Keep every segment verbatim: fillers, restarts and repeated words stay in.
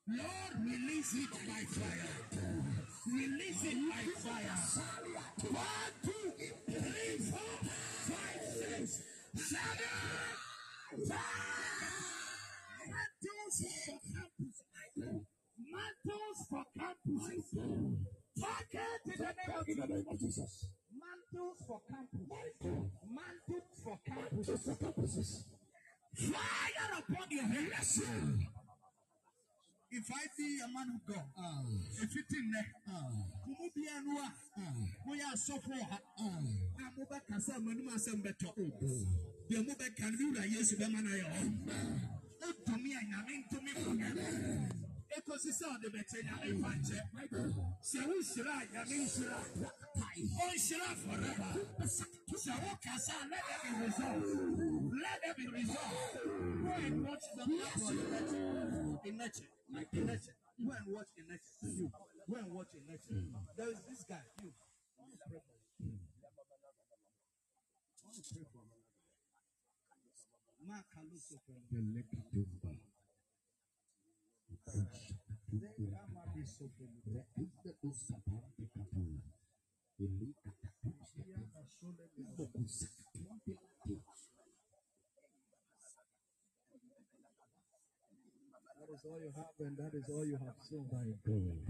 Lord, release it by fire. Release it by fire. One, two, three, four, five, six, seven, five. Mantles for campus. Mantles for campus. Target in the name of Jesus. Mantles for campus. Mantles for campus. Fire upon your head. If I be a man of God, if it in there, who be a noa, we are so for her. I'm over Casa Manuma better. The mobile can do that, yes, the man I own. To me, I mean to me. Ecosystem the better than a so we should I mean, oh, should I forever? So what can I let it be resolved? Let it be resolved. Go and watch the map in nature. In nature. Go and watch in nature. You. Go and watch in nature. There is this guy. You. I want to pray for you. I want to pray for you. Mark Caluso for you. That is all you have, and that is all you have sown. My God.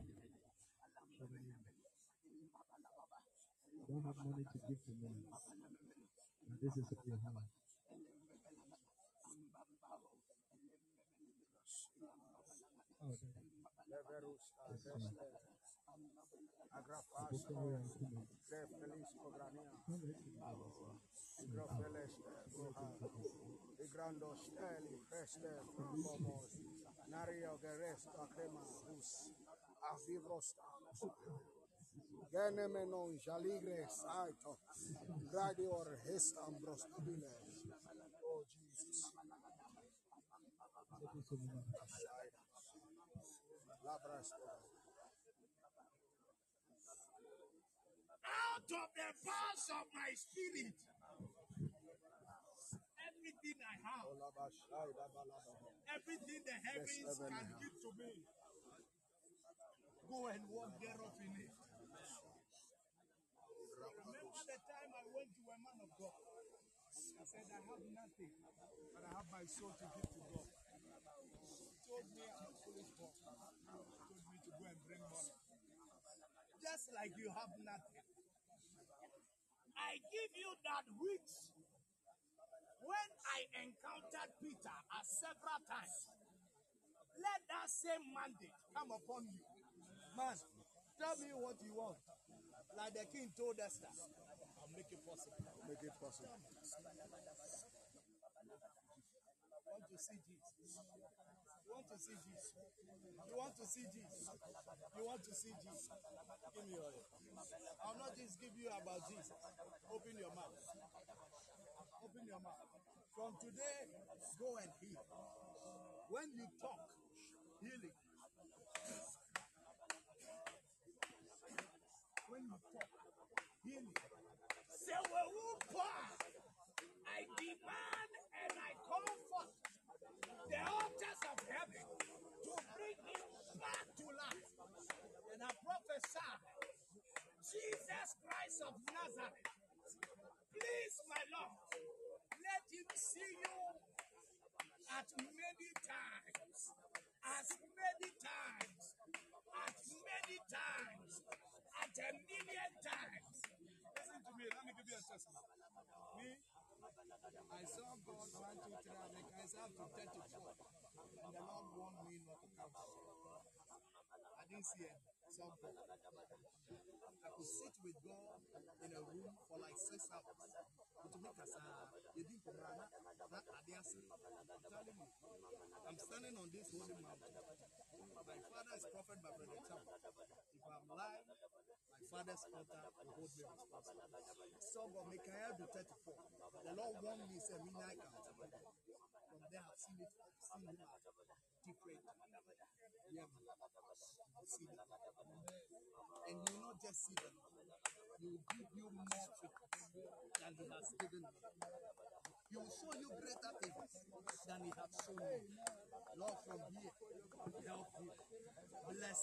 You don't have money to give to me. And this is what you have. Oh, Nario Geresta Crema Bus Avivrosta Genemenon Jaligre Saito Gradior Hestam Brostabile. Oh Jesus. Out of the pulse of my spirit, everything I have, everything the heavens can give to me, go and walk thereof in it. Remember the time I went to a man of God. I said, I have nothing, but I have my soul to give to God. He told me I'm a foolish boy. He told me to go and bring money. Just like you have nothing. I give you that which, when I encountered Peter at several times, let that same mandate come upon you. Man, tell me what you want. Like the king told Esther, I'll make it possible. Make it possible. You want to see Jesus? You want to see Jesus? You want to see Jesus? You want to see Jesus? Give me your ear. I'll not just give you about Jesus. Open your mouth. Open your mouth. From today, go and heal. When you talk, healing. When you talk, healing. Say, I demand and I call forth the altars of heaven to bring him back to life. And I prophesy, Jesus Christ of Nazareth, please, my Lord, let him see you at many times, as many times, as many times, at a million times. Listen to me, let me give you a testimony. Me, I saw God one, two, three, and make myself to thirty-four. And the Lord warned me not to come. I didn't see it. So I could sit with God in a room for like six hours. I'm telling you, I'm standing on this holy mountain. My father is prophet by Brother Cham. If I'm lying, my father's altar will hold me responsible. So God, Micaiah do thirty-four. The Lord warned me, said, me I can't. From there, I've seen it, seen it different. Yeah, see them. And you will not just see them, he will give you more than he has given you. He will show you greater things than he has shown you. Lord, from here, help you.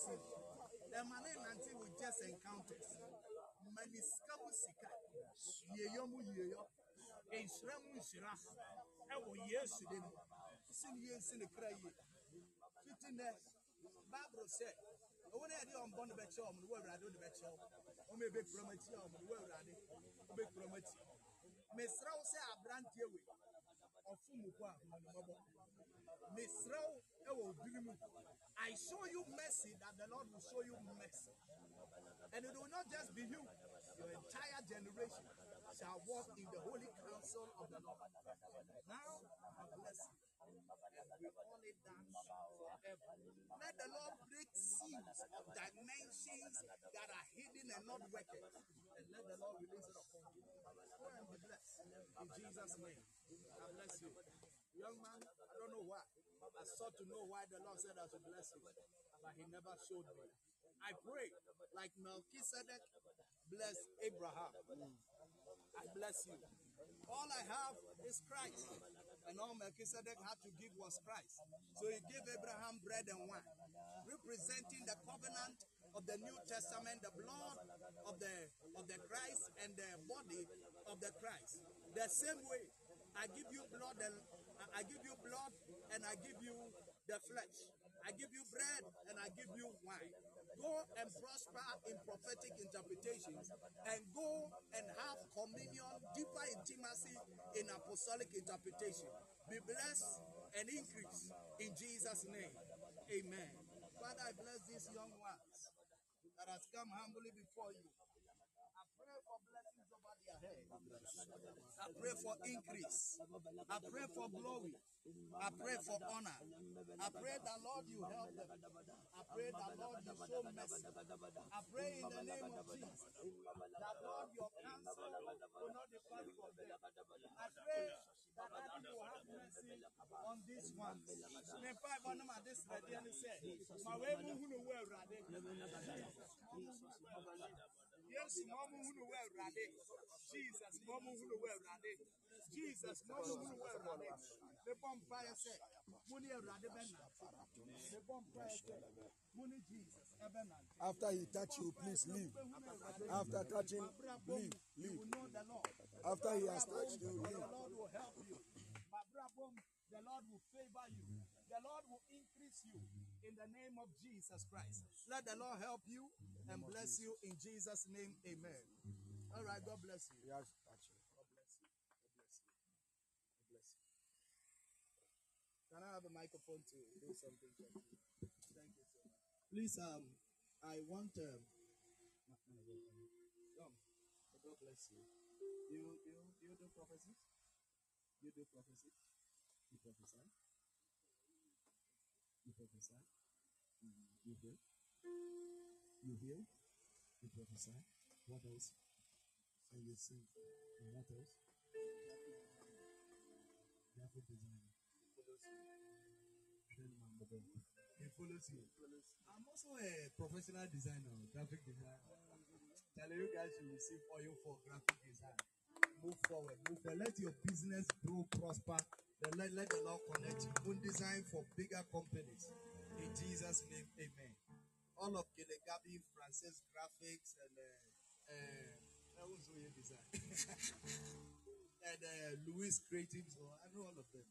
blessing. The money until we just encounters. Many scamusika. Yeyomu yeyo. Inshramu inshra. Ewo yesu dem. Sin yes in the cry. Fitness. Bible said. When I do on born the better, I'm the way I do the better. Or maybe promote you on the way I do. Big promote. Miss Row say I brand you of Fumukwa. Miss Row, I show you mercy that the Lord will show you mercy. And it will not just be you, your entire generation shall walk in the holy counsel of the Lord. Now, I bless you. And we call it down forever. Let the Lord break seals of dimensions that are hidden and not working. And let the Lord release it upon you. Go and be blessed. In Jesus' name. I bless you. Young man, I don't know why. I sought to know why the Lord said I should bless you. But he never showed me. I pray like Melchizedek bless Abraham. I bless you. All I have is Christ. And all Melchizedek had to give was Christ. So he gave Abraham bread and wine, representing the covenant of the New Testament, the blood of the of the Christ and the body of the Christ. The same way, I give you blood and I give you blood and I give you the flesh. I give you bread and I give you wine. Go and prosper in prophetic interpretations and go and have communion, deeper intimacy in apostolic interpretation. Be blessed and increase in Jesus' name. Amen. Father, I bless these young ones that has come humbly before you. I pray for blessings over their head. I pray for increase. I pray for glory. I pray for honor. I pray that Lord you help them. I pray that Lord you show mercy. I pray in the name of Jesus that Lord your counsel will not depart from them. I pray that Daddy will have mercy on this one. Me five on them at this ready and say, my way who know where ready. Yes, Mamu who know where ready. Jesus, Mamu who know where ready. Jesus, Mamu who know where ready. The bomb fire said, Money ready Bena. The bomb fire said, Money Jesus. After he touch you, please leave. After touching, leave, leave. After he has touched you, leave. The Lord will help you. The Lord will favor you. The Lord will increase you in the name of Jesus Christ. Let the Lord help you and bless you in Jesus' name. Amen. All right, God bless you. Yes, touch you. God bless you. God bless you. God bless you. Can I have a microphone to do something? Thank you so much. Please, um, I want um, come. God bless you. You you you do prophecy? You do prophecy? You prophesy? You prophesy? Mm, you heal? You heal? You prophesy? What else? And you sing. And what else? Graphic design. He follows you. I'm also a professional designer, graphic designer. Telling you guys you receive oil for graphic design. Move forward, move forward. Let your business grow, prosper. Then let, let the Lord connect you. Own design for bigger companies. In Jesus' name, amen. All of Kelegabi, Francis Graphics, and uh, uh, that was your design. and uh, Louis Creatives, or I know all of them.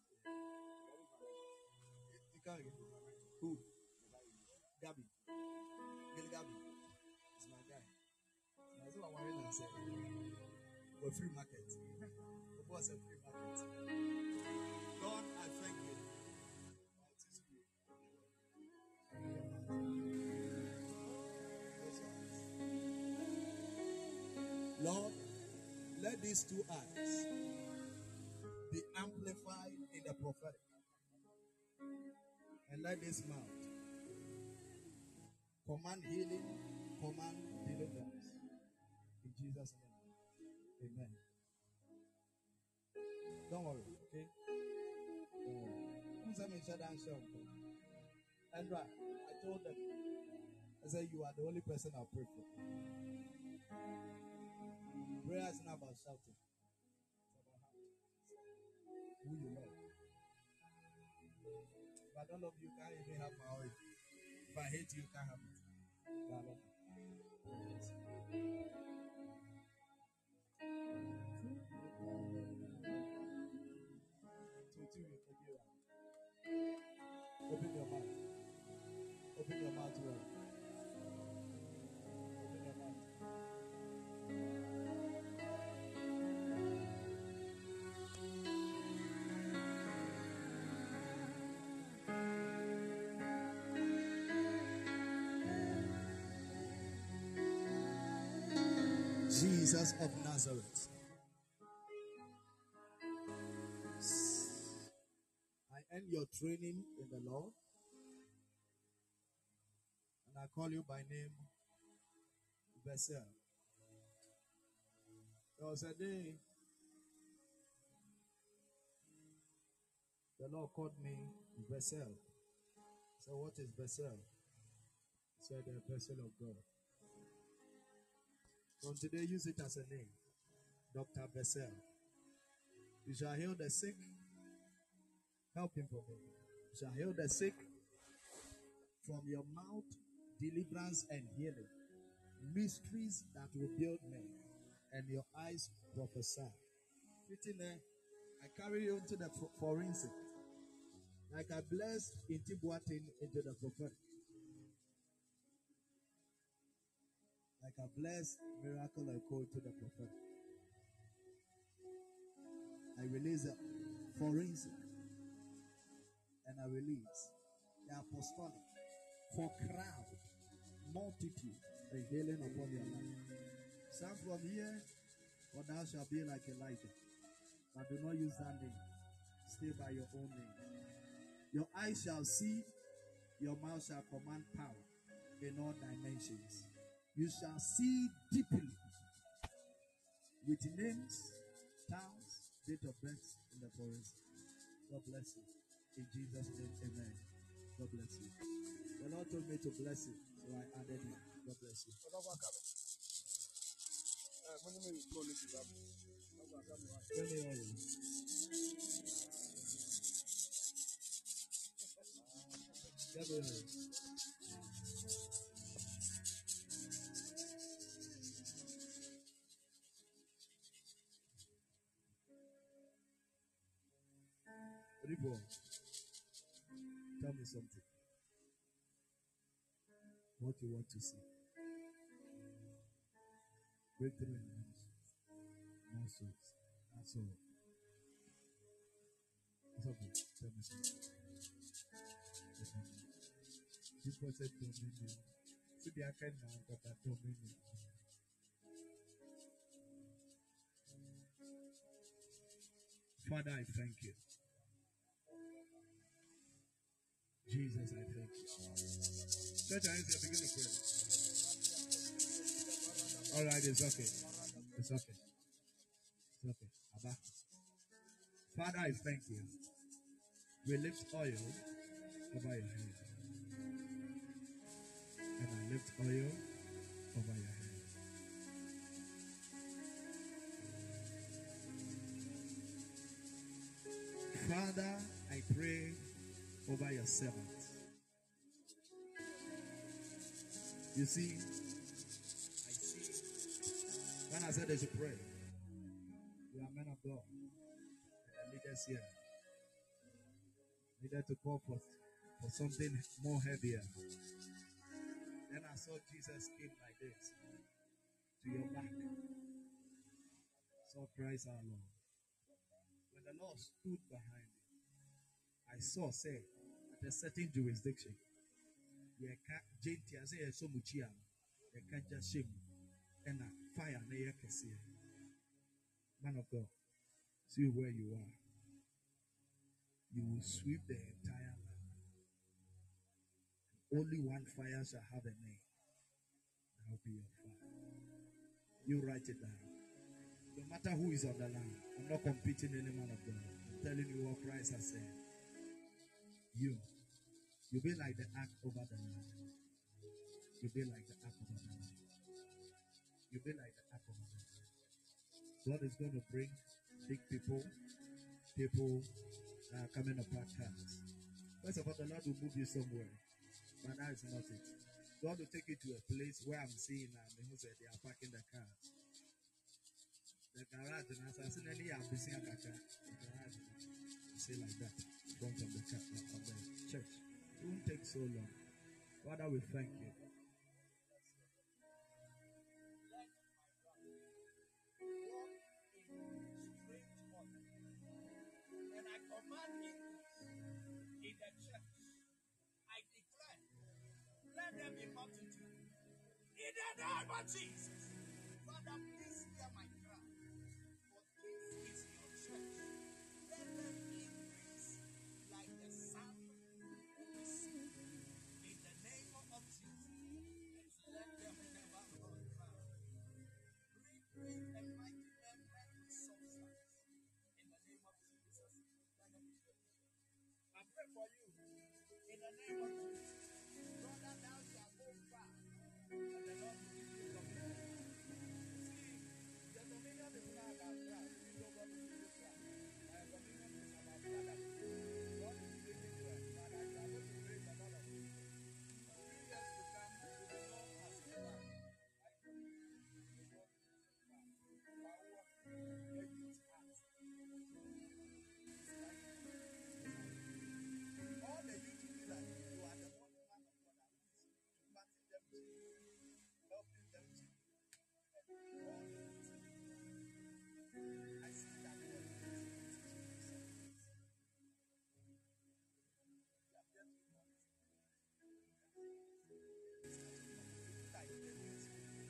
You can't get it. Who? Gabi. Kelegabi. It's my guy. That's what I'm wearing and say. For free market. The boss a free market. Lord, I thank you. Lord, let these two acts be amplified in the prophetic. And let this mouth command healing, command deliverance. In Jesus' name. Amen. Don't worry, okay? Don't worry. Andra, I told them, I said, you are the only person I'll pray for. Prayer is not about shouting. It's about heart. Who you love. If I don't love you, you can't even have my oil. If I hate you, you can't have it. Darling. Open your mouth. Open your mouth well. Open your mouth. Jesus of Nazareth. I end your training in the Lord, and I call you by name, Bessel. There was a day the Lord called me Bessel. I said, what is Bessel? He said, the vessel of God. From today, use it as a name, Doctor Bessel. You shall heal the sick. Help him for me. You shall heal the sick. From your mouth, deliverance and healing. Mysteries that will build men. And your eyes prophesy. Sitting there, I carry you into the forensic. Like I blessed Intibuatin into the prophetic. Like I blessed Miracle and Code to the prophetic. I release the forensic. And I release the apostolic for crowd, multitude, the healing upon your life. Some from here, or thou shalt be like Elijah. But do not use that name. Stay by your own name. Your eyes shall see, your mouth shall command power in all dimensions. You shall see deeply with names, towns, date of birth in the forest. God bless you. In Jesus' name, amen. God bless you. The Lord told me to bless you, so I added him. God bless you. Let me hear you. Let me hear you. People, tell me something. What you want to see? Breakthrough in ministry. More souls. That's all. It's okay. Tell me something. People said dominion. See the account now, but that dominion. Father, I thank you. Jesus, I thank you. Church, I need to begin to pray. All right, it's okay. It's okay. It's okay. Abba. Father, I thank you. We lift oil over your head. And I lift oil over your head. Father, I pray over your servant. You see, I see. When I said they should pray, we are men of God. And leaders here needed to call for, for something more heavier. Then I saw Jesus came like this to your back. So Christ our Lord. When the Lord stood behind him, I saw, say, at a certain jurisdiction, you can't say so much. You can't just shame and a fire. Man of God, see where you are. You will sweep the entire land. Only one fire shall have a name. That will be your fire. You write it down. No matter who is on the land, I'm not competing any man of God. I'm telling you what Christ has said. You, you'll be like the ark over the land. You'll be like the ark over the land. You'll be like the ark over the land. God is going to bring big people, people that are coming apart cars. First of all, the Lord will move you somewhere. But that is not it. So I want to take you to a place where I'm seeing and um, who said they are parking the cars. The garage and as I said, any are busy the garage. Say like that. In front of the car of the church. It won't take so long. Father, we thank you. And I command increase in the church. I declare, let there be multitude. In the name of Jesus. Father, please hear my cry. For this is your church. Let them increase like the sun of the sea. In the name of Jesus. Let them never run dry. Bring great and mighty men with substance. In the name of Jesus. Let them be good. I pray for you. In the name of Jesus. Brother, thou shalt go far. And the Lord will give you dominion. See, the dominion is not about pride. You know God will give you pride. My dominion is about fatherhood. God is making you a father. You are going to raise a lot of people. Few years to come, you will be known as a father. I know you will be known as a father. You are what? A youth heart. All the youth will be like you are the one man of God at least. Imparting them to you. Helping them to you. I see that God is teaching you something. You are there to God. Like the youth.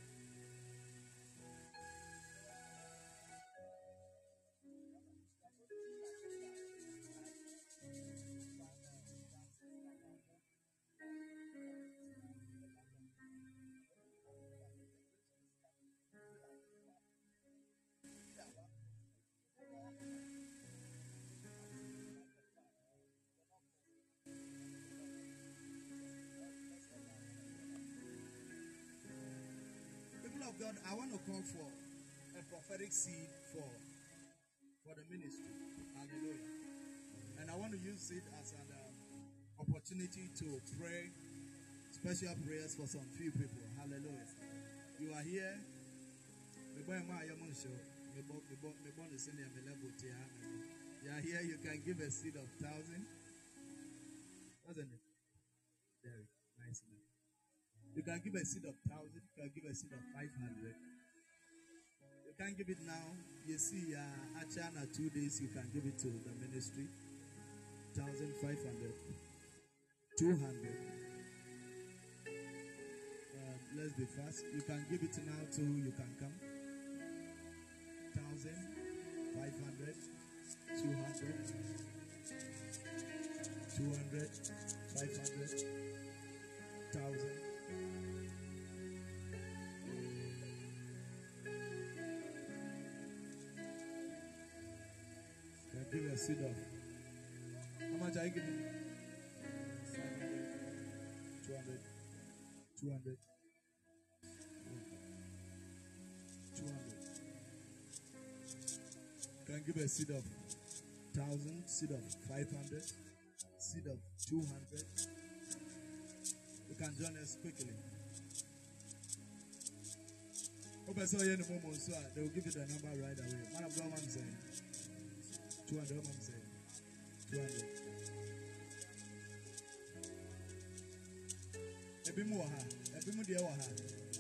People of God, I want to call for a prophetic seed for, for the ministry. Hallelujah. And I want to use it as an uh, opportunity to pray special prayers for some few people. Hallelujah. You are here. You are here. You can give a seed of thousand. Wasn't it? Very nice. You can give a seed of thousand. You can give a seed of five hundred. You can give it now. You see, uh, Achana two days. You can give it to the ministry. Thousand five hundred. Two hundred. Uh, let's be fast. You can give it now too. You can come. Thousand five hundred. Two hundred. Two hundred. Five hundred. Thousand. Give a seed of. How much are you giving? five hundred, two hundred, two hundred, two hundred. Can give a seed of thousand, seed of five hundred, seed of two hundred. You can join us quickly. Hope so in the moment, so they will give you the number right away. Man of God, I'm saying. two hundred, I'm saying. two hundred. Ebimu wa ha. Ebimu de wa ha.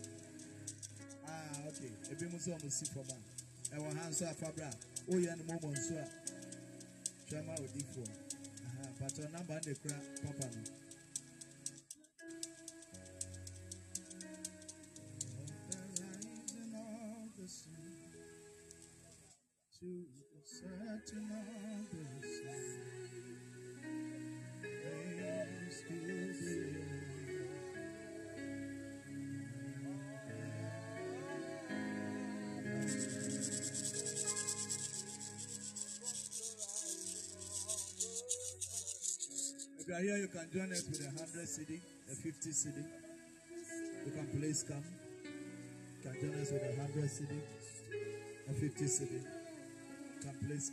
Ah, okay. Ebimu so mo si for man. E wa ha so afabra. O ye no mo nso a. Chama odifo. Aha, but your number dey kra papa no. To the certain of the sun, they still be. If you are here, you can join us with a hundred C D, a fifty C D. You can please come. You can join us with a hundred C D, a fifty C D. Can please.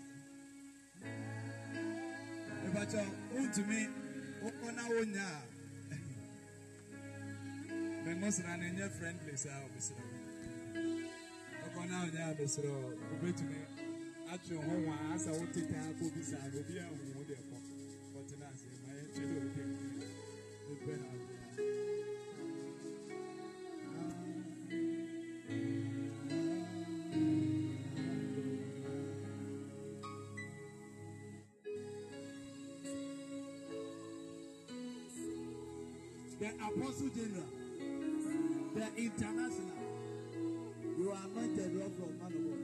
If I tell you to me, open our now. me must run in your friendly self, Mister Okay, now, yeah, Mister Obey to me. Actually, home as I would take time for this, I will be a woman. But in us, my children will take the the Apostle General, the international. You are anointed of from man of God.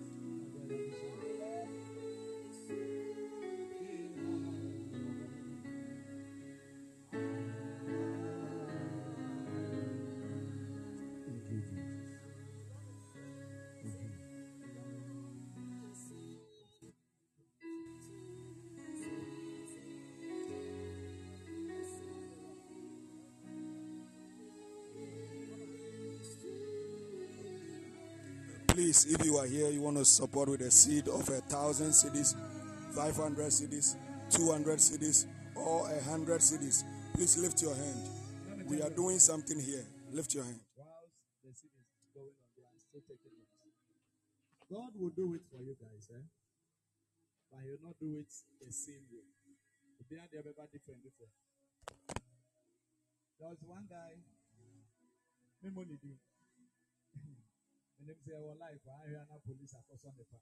Please, if you are here, you want to support with a seed of a thousand cedis, five hundred cedis, two hundred cedis, or a hundred cedis. Please lift your hand. We are doing something here. Lift your hand. Whilst the seed is going on, they are still taking it. God will do it for you guys, eh? But He will not do it the same way. They are different, different. There was one guy, me money do. And they say, "Our life, I hear no police across on the park."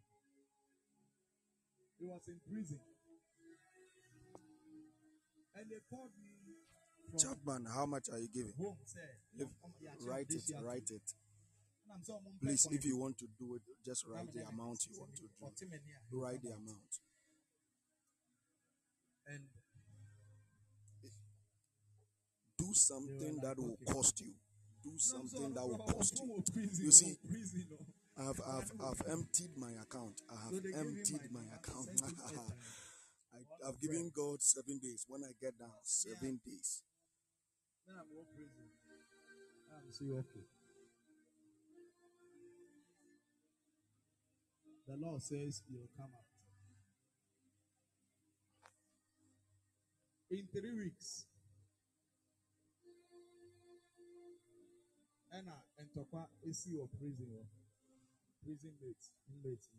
He was in prison, and they called me. Chapman, how much are you giving? Home, if, write it, write it. Please, if you want to do it, just write the amount you want to do. Write the amount. And do something that will cost you. Do something that will cost you. You see, I've, I've, I've emptied my account. I have emptied my account. I, I've given God seven days. When I get down, seven days. Then I'm going prison. I'm see okay. The law says you'll come out. In three weeks. Anna and Topa is your prison. Prison mates. Inmates.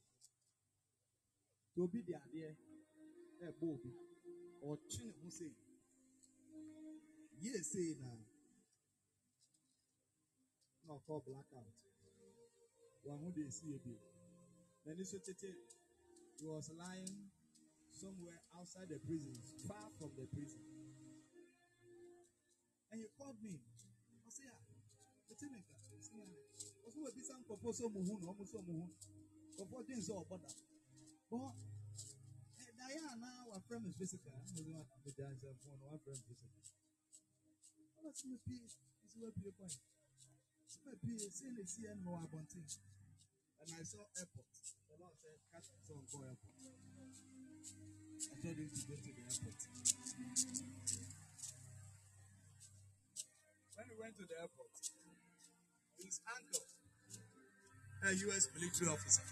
To be the idea, a Bobby or Chin who say, yes, say now. No, call blackout. One who they see a bit. Then this he was lying somewhere outside the prison, far from the prison. And he called me. I said, the thing is that, also a bit some proposal, Muhun, almost so Muhun. Before things all but that. But Diana, our friend is visitor. I'm going to the dance and phone, our friend visitor. What's my P? It's where P point. It's my P, saying the C N more about things. And I saw airport. The Lord said, catch some for airport. I told him to go to the airport. When we went to the airport, his uncle, a U S military officer,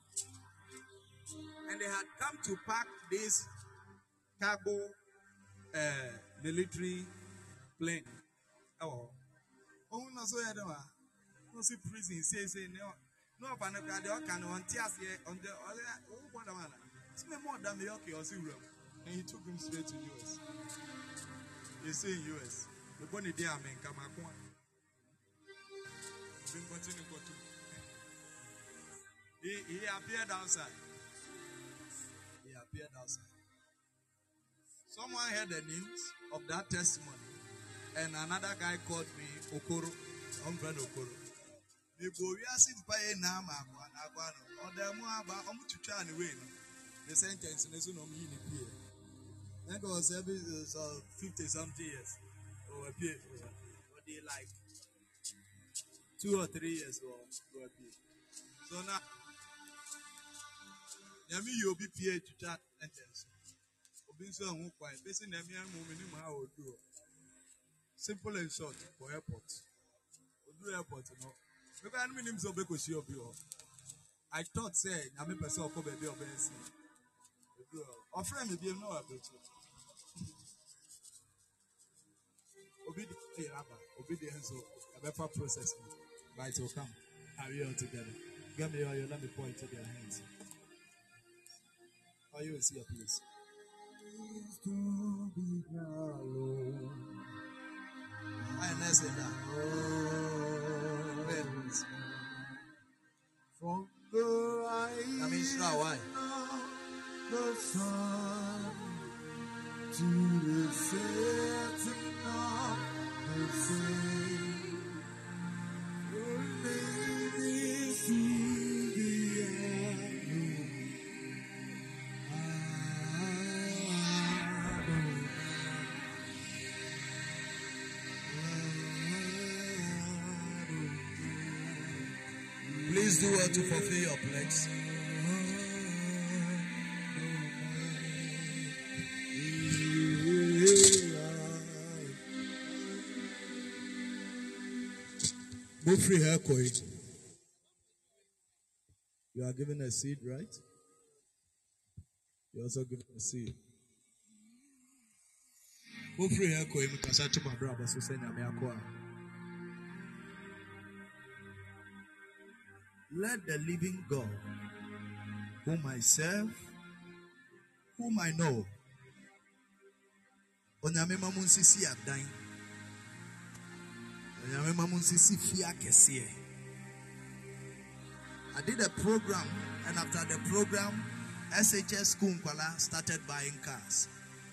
and they had come to park this cargo uh, military plane. Oh, oh, no, so I don't know. No, see, prison, say, say, no, no, but no, they all can on tears here on the other. Oh, what a man. It's more than the okay or zero. And he took him straight to U S. He say in U S. The bonny day, I mean, come on. He, he appeared outside. He appeared outside. Someone heard the news of that testimony, and another guy called me Okoro. I'm friend Okoro. The boy asked by a name, or the Moaba, I'm to try and win. The sentence is no meaning here. That was every fifty something years. Or appear. Or they like two or three years or appear. So now, Yami, you'll be P A to chat sentence. So I'm quite basing them young woman in my old do. Simple and short for airport. We'll do airport, you know. Because I mean, so because you I thought, say, I'm a person of baby of Benson. Or friend, if you know about it. Obi the rabba, obedience, so a better process. But it will come. Are we all together? Give me oil, let me pour it to their hands. Are you see a please? I understand that. From the rise, I mean, why? The sun to the setting of the sun, your name is in the air. Please do well to fulfill your pledge. Move free hair, Koi. You are given a seed, right? You also given a seed. Move free hair, Koi. Mukasa my brother, so send me a Let the living God, whom I serve, whom I know, Onyame mamun sisi adan. Onyame mamun sisi fia kesiye. I did a program, and after the program, S H S School Nkwala started buying cars.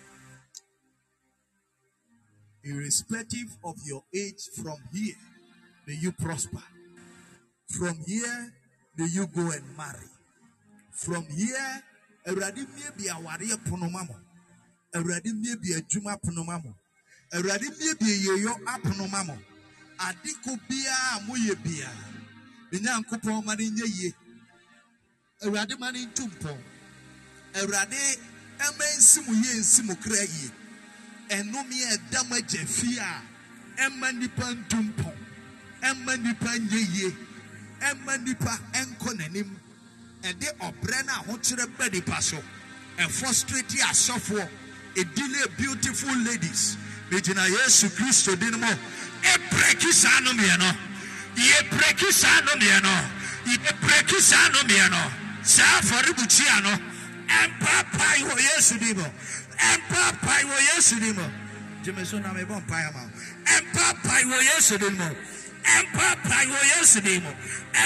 Irrespective of your age, from here, may you prosper. From here, may you go and marry. From here, Eradi may be a warrior ponomamo. Eradi may be a juma ponomamo. Eradi may be a yo aponomamo. Adiko bia muye bia. Binyankupo marinye ye. Eradi manin tumpo. Eradi emen simu ye simu kreye. Enomi e dama jefia. Emen nipan tumpo. Emen nipan ye ye. Emma nipa enkonenim ede obrena hochire bedi paso e frustrate asofo e delay beautiful ladies mejina Yesu Kristo dinmo e prekisa no me no ye prekisa no me no ye prekisa no me no sa foribuchi ano empapa yo Yesu dimo empapa yo Yesu dimo jemeso na me bon pa ma empapa yo Yesu dimo empapa yo Yesu dimo.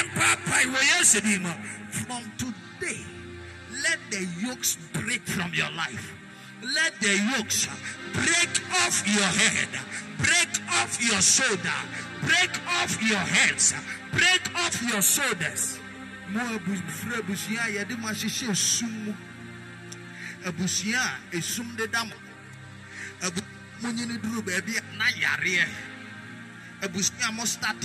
From today, let the yokes break from your life. Let the yokes break off your head, break off your shoulder, break off your heads, break off your shoulders. Mo abusia ya de ma hihye sum. Abusia esum de dam. Abu munyini duru ba bia na yare. Abusia mo start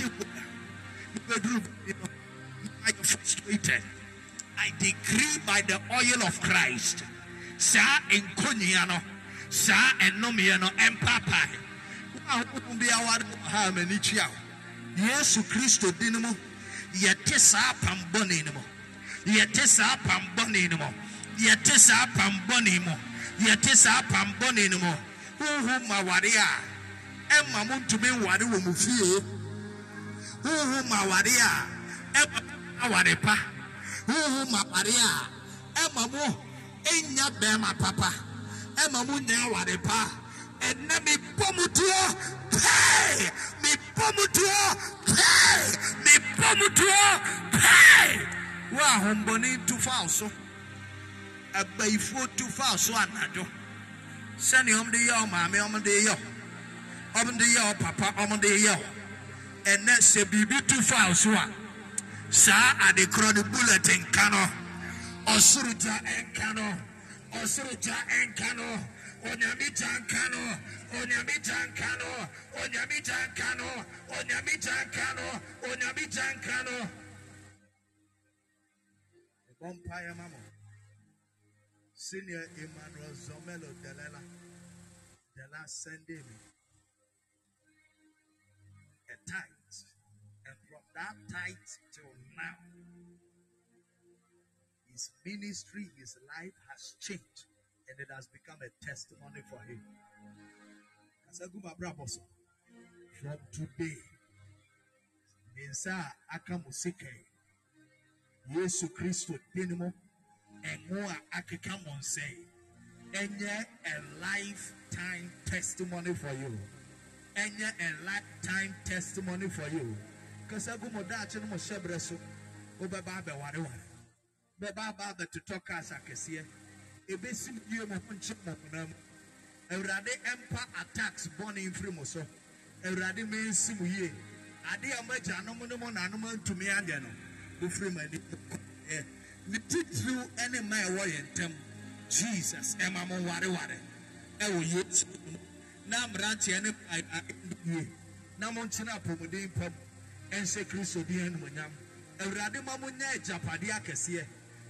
I am frustrated. I decree by the oil of Christ. Sa enkoniano, sa enomiano empapa. Wa be award ha mani chia. Yesu Kristo dinimo. Yete sa pamboni nimo. Yete sa pamboni nimo. Yete sa pamboni nimo. Yete sa pamboni nimo. Hu mawaria. Emma muntu me wari wo mufie. Hu mawaria. Awarepa, who Maria, Emma Mo, Enya Bema Papa, Emma Munya Warepa, and Nami Pomutua, pay, me Pomutua, pay, me Pomutua, pay. Wow, Homboni too far so a bay foot too far so anado. Send him the yo, mammy, on the yo, on the yo, papa, on the yo, and that's a baby too far so. Sa at the chronic bulletin cano, Osurita and cano, Osurita and cano, Onyamitan cano, Onyamitan cano, Onyamitan cano, Onyamitan cano, Onyamitan cano. The vampire mama, Senior Emmanuel Zomelo Delela, the last Sunday, a tight. And from that night till now, his ministry, his life has changed, and it has become a testimony for him. from today, Mensa Akamusike, Yesu Christo Dinimo, and more Akikamon say, and yet a lifetime testimony for you. And yet a lifetime testimony for you. Because I go more that and more shebreso, over Baba Wadawa. Baba to talk as I can see. A basic year of Puncham. A rade empire attacks born in Frimoso. A rade main simuye. Ade amaja no mo no na no to me ade no. Wo Frima ni. Eh. Ni titru ene mai wo yentem. Jesus ema mo ware ware. E wo Yesu. Na mranche ene ai na mo ntina pomodin pom. Ense Kristo di enu nyam. E rade ma mo nya japade akese.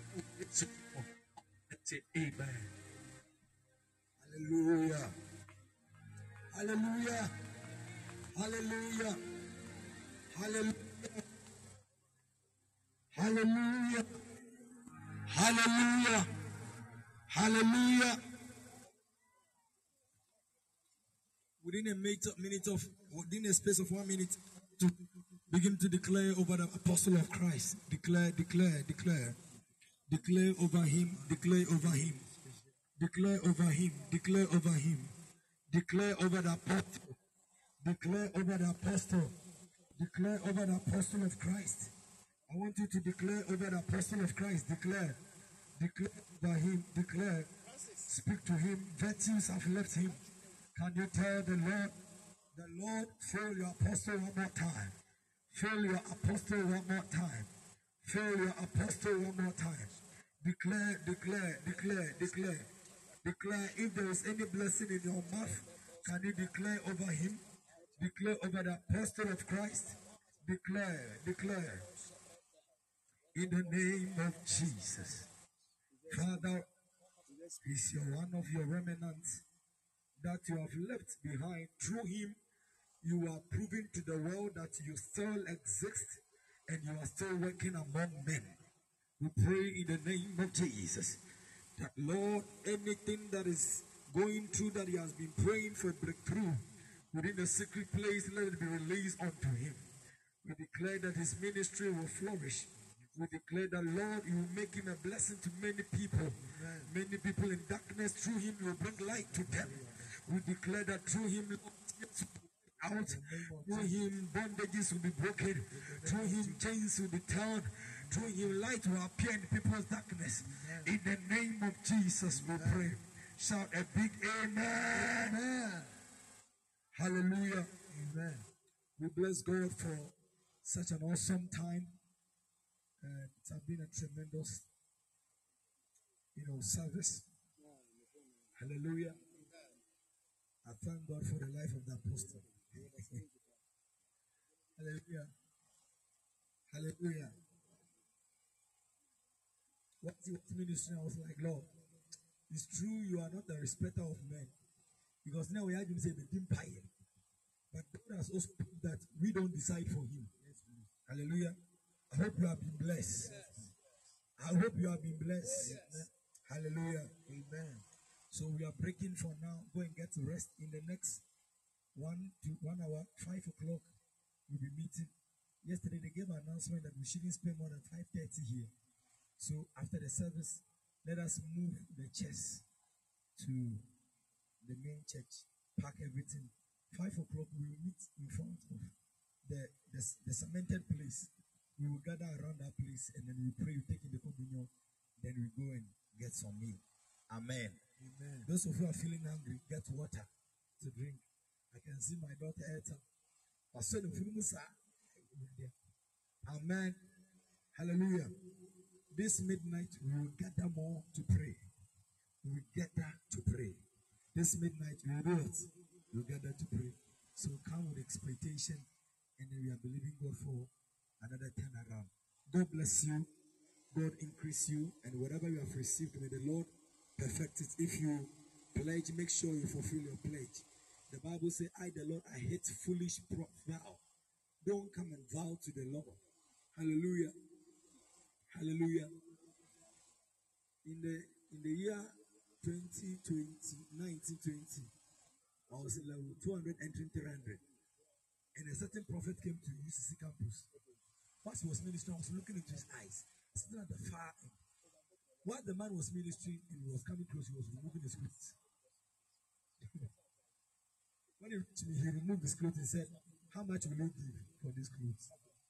Amen. Hallelujah. Hallelujah. Hallelujah. Hallelujah. Hallelujah. Hallelujah. Hallelujah. Within a minute of, within a space of one minute, to begin to declare over the apostle of Christ. Declare, declare, declare. Declare over him, declare over him. Declare over him, declare over him, declare over the apostle, declare over the apostle, declare over the apostle of Christ. I want you to declare over the apostle of Christ, declare, declare over him, declare, speak to him, virtues have left him. Can you tell the Lord, the Lord, fill your apostle one more time, fill your apostle one more time, fill your apostle one more time, declare, declare, declare, declare. Declare if there is any blessing in your mouth, can you declare over him? Declare over the apostle of Christ. Declare, declare. In the name of Jesus. Father, is your one of your remnants that you have left behind. Through him, you are proving to the world that you still exist and you are still working among men. We pray in the name of Jesus. That Lord, anything that is going through that he has been praying for breakthrough within the secret place, let it be released unto him. We declare that his ministry will flourish. We declare that Lord, you will make him a blessing to many people. Amen. Many people in darkness, through him you will bring light to them. We declare that through him, Lord, out. Through him, bondages will be broken. Through him, chains will be torn. Through him, light will appear in people's darkness. In the name of Jesus, we pray. Shout a big amen. Amen. Hallelujah. Amen. We bless God for such an awesome time. Uh, it has been a tremendous, you know, service. Hallelujah. I thank God for the life of the apostle. Hallelujah. Hallelujah. What he was ministering, I was like, Lord, it's true you are not a respecter of men. Because now we have him say the empire. But God has also proved that we don't decide for him. Hallelujah. I hope you have been blessed. I hope you have been blessed. Yes. Hallelujah. Amen. So we are breaking for now. Go and get to rest. In the next one to one hour, five o'clock, we'll be meeting. Yesterday they gave an announcement that we shouldn't spend more than five thirty here. So after the service, let us move the chairs to the main church, pack everything. Five o'clock we will meet in front of the, the, the cemented place. We will gather around that place and then we pray, we take in the communion, then we go and get some meal. Amen. Amen. Those of you who are feeling hungry, get water to drink. I can see my daughter Eta. Amen. Hallelujah. This midnight we will gather more to pray. We will gather to pray. This midnight we will do it. We will gather to pray. So come with expectation and then we are believing God for another turnaround. God bless you. God increase you. And whatever you have received, may the Lord perfect it. If you pledge, make sure you fulfill your pledge. The Bible says, I, the Lord, I hate foolish vow. Don't come and vow to the Lord. Hallelujah. Hallelujah. In the in the year twenty twenty, nineteen twenty, I was in level two hundred entering three hundred. a certain prophet came to U C C campus. Whilst he was ministering, I was looking into his eyes, sitting at the far end. While the man was ministering and he was coming close, he was removing his clothes. When he reached me, he removed his clothes and said, "How much will you give for these clothes?"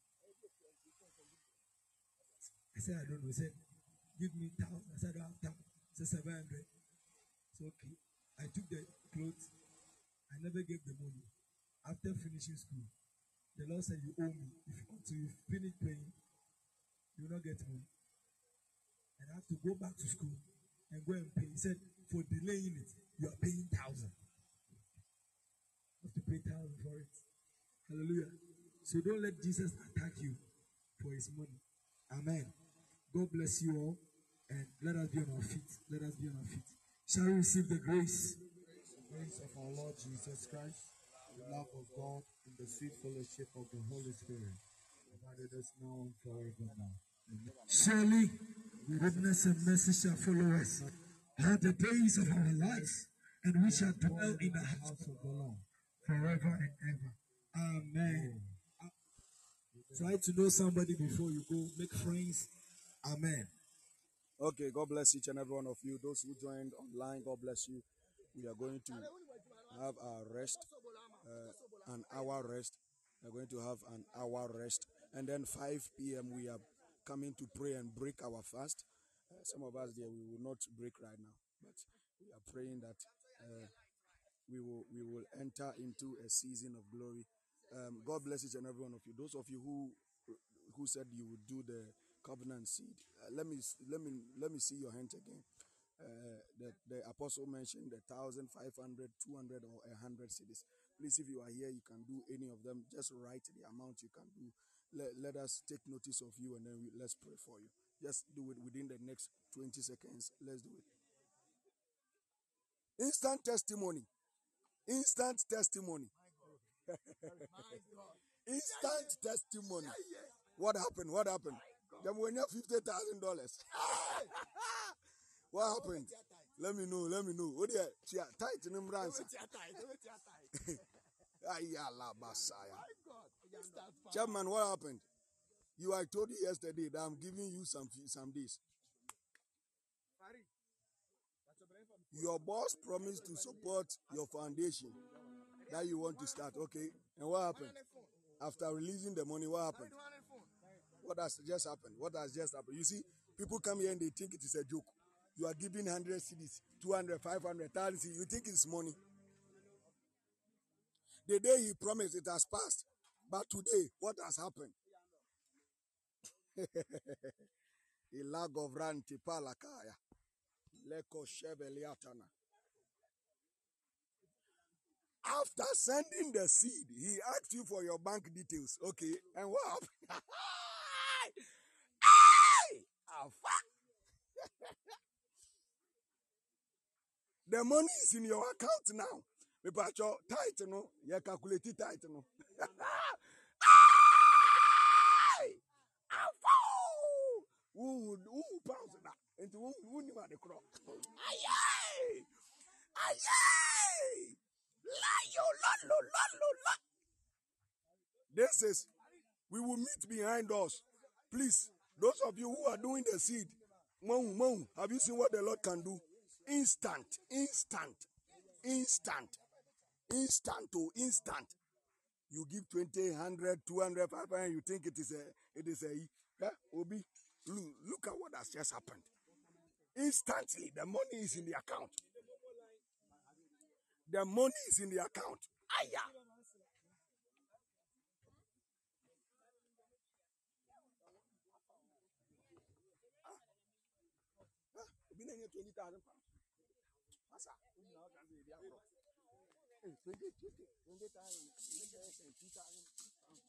I said, "I don't know." He said, "Give me thousand." I said, "I have thousand." He said, seven hundred. So okay. I took the clothes. I never gave the money. After finishing school, the Lord said, "You owe me. If you, until you finish paying, you will not get money." And I have to go back to school and go and pay. He said, "For delaying it, you are paying thousand. You have to pay thousand for it." Hallelujah. So don't let Jesus attack you for his money. Amen. God bless you all. And let us be on our feet. Let us be on our feet. Shall we receive the grace? The grace of our Lord Jesus Christ, the love of God, and the sweet fellowship of the Holy Spirit abide with us now and forevermore. Amen. Surely, goodness and mercy shall follow us all the days of our lives, and we shall dwell in the house of the Lord forever and ever. Amen. Try to know somebody before you go. Make friends. Amen. Okay, God bless each and every one of you. Those who joined online, God bless you. We are going to have our rest, uh, an hour rest. We are going to have an hour rest. And then five p.m. we are coming to pray and break our fast. Uh, some of us there, we will not break right now, but we are praying that uh, we will we will enter into a season of glory. Um, God bless each and every one of you. Those of you who who said you would do the covenant seed, uh, let me let me let me see your hand again. Uh, the, the apostle mentioned the thousand, five hundred, two hundred, or a hundred cities. Please, if you are here, you can do any of them. Just write the amount you can do. Let, let us take notice of you, and then we, let's pray for you. Just do it within the next twenty seconds. Let's do it. Instant testimony. Instant testimony. Instant testimony. What happened? What happened? Them when you fifty thousand dollars. What happened? Let me know. Let me know. What the tight in them Chairman, what happened? You, I told you yesterday that I'm giving you some some days. Your boss promised to support your foundation that you want to start. Okay. And what happened? After releasing the money, what happened? What has just happened? What has just happened? You see, people come here and they think it is a joke. You are giving one hundred cedis, two hundred, five hundred, one thousand cedis. You think it's money. The day he promised, it has passed. But today, what has happened? Ilago vranti palakaya. Leko sheveliatana. After sending the seed, he asked you for your bank details. Okay, and what happened? The money is in your account now. But your title, no, you calculate it title, no. Who who pounds that into who who knew the crop? Aye, aye, This is, we will meet behind us. Please, those of you who are doing the seed, Mo, Mo, have you seen what the Lord can do? Instant, instant, instant, instant to instant. You give twenty, one hundred, two hundred, five hundred, you think it is a, it is a, huh? Obi, look, look at what has just happened. Instantly, the money is in the account. The money is in the account. Aya. twenty thousand pounds. twenty, twenty, twenty thousand, two thousand pounds.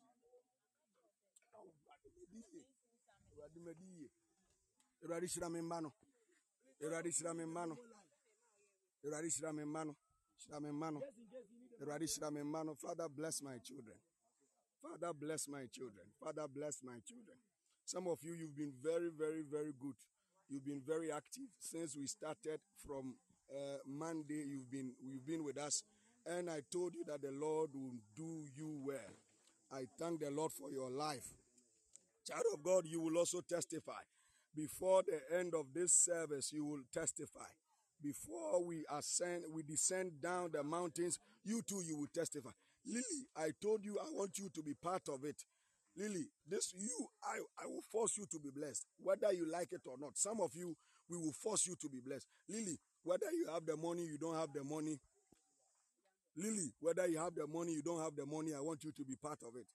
Eradi shirame mano. Eradi shirame mano. Eradi shirame mano. Shirame mano. Eradi shirame mano. Father, bless my children. Father, bless my children. Father, bless my children. Some of you, you've been very, very, very good. You've been very active since we started from uh, Monday. You've been, you've been with us. And I told you that the Lord will do you well. I thank the Lord for your life. Child of God, you will also testify. Before the end of this service, you will testify. Before we ascend, we descend down the mountains, you too, you will testify. Lily, I told you I want you to be part of it. Lily, this you, I, I will force you to be blessed, whether you like it or not. Some of you, we will force you to be blessed. Lily, whether you have the money, you don't have the money. Lily, whether you have the money, you don't have the money, I want you to be part of it.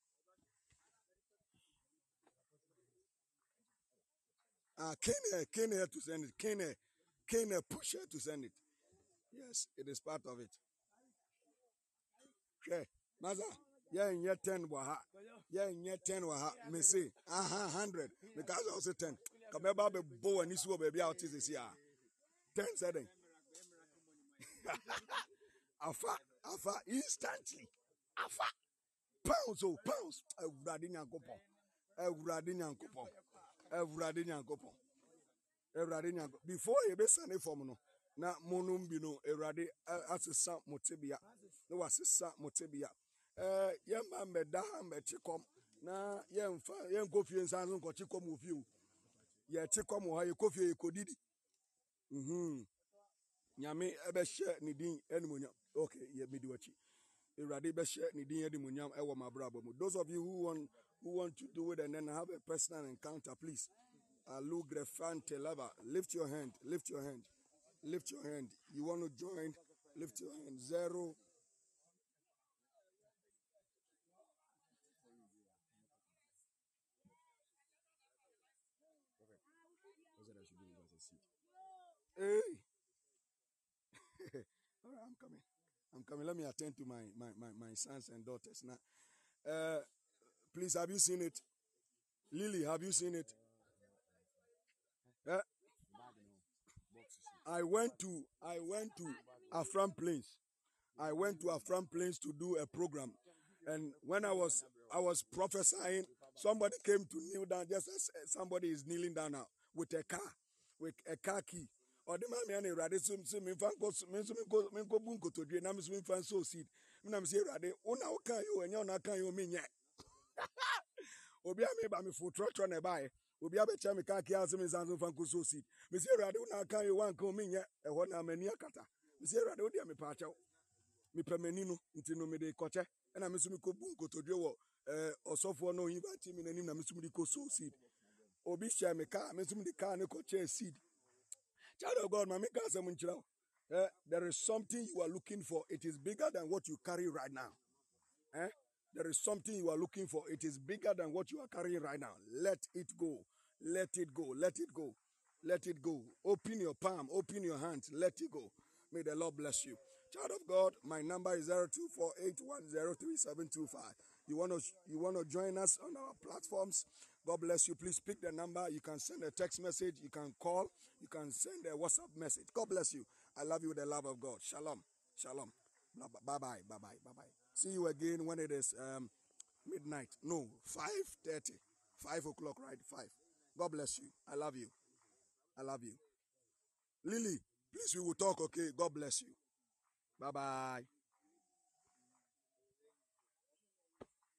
Ah, Kene, Kene to send it. Kene, Kene, push her to send it. Yes, it is part of it. Okay, Maza, yeah, in year ten waha. Yeah, in year ten waha. Me say, aha, hundred. Because I also ten. Kameba be bo and isu baby out is here. Ten setting. Afa, afa, instantly. Afa. Pounds, oh, pounds. Ewurade nyankopon. Ewurade nyankopon. Ewurade nyankopon. Ewurade nyankopon. Before you be sane form no. Na monum bi no Ewurade asesa motebia. No wasesa motebia. Eh, yemma meda ha mechikom. Na yemfa yen kofie nsanso nko chikom ofie. Ye chikom ho ye kofie ye kodidi. Mhm. Nyame ebe hye ne din enumunya. Okay, ye medi wachi. Ewurade be hye ne din enumunya ewo mabrabo mu. Those of you who want who want to do it and then have a personal encounter, please. Alu grefante lava. Lift your hand. Lift your hand. Lift your hand. You want to join? Lift your hand. Zero. Hey. All right, I'm coming. I'm coming. Let me attend to my, my, my, my sons and daughters now. Uh, please, have you seen it? Lily, have you seen it? Uh, I went to I went to Afram Plains. I went to Afram Plains to do a program, and when I was I was prophesying, somebody came to kneel down just as somebody is kneeling down now with a car, with a car key. Or the man me rade sum sum me fan ko me sum ko me ko bun ko to dwe na me sum fan so seed. Me na me say rade una o kan yo enya una kan yo me nya. Obi a me ba me fo tro tro na ba e. Obi a be cha me car key as me san fan ko so seed. Me say rade una kan yo wan kan me nya. E ho na mani akata. Me say rade o dia me pa chaw. Me pemani no nti no me de koche. Na me sum ko bun ko to dwe wo eh osofo no yin ba ti me nanim na me sum di ko so seed. Obi share me car me sum di car ne ko che seed. Child of God, man, uh, there is something you are looking for. It is bigger than what you carry right now. Eh? There is something you are looking for. It is bigger than what you are carrying right now. Let it go. Let it go. Let it go. Let it go. Open your palm. Open your hands. Let it go. May the Lord bless you. Child of God, my number is zero two four eight one zero three seven two five. You want to you want to join us on our platforms? God bless you. Please pick the number. You can send a text message. You can call. You can send a WhatsApp message. God bless you. I love you with the love of God. Shalom. Shalom. Bye-bye. Bye-bye. Bye-bye. See you again when it is um, midnight. No, five thirty. five o'clock, right? five. God bless you. I love you. I love you. Lily, please, we will talk, okay? God bless you. Bye-bye.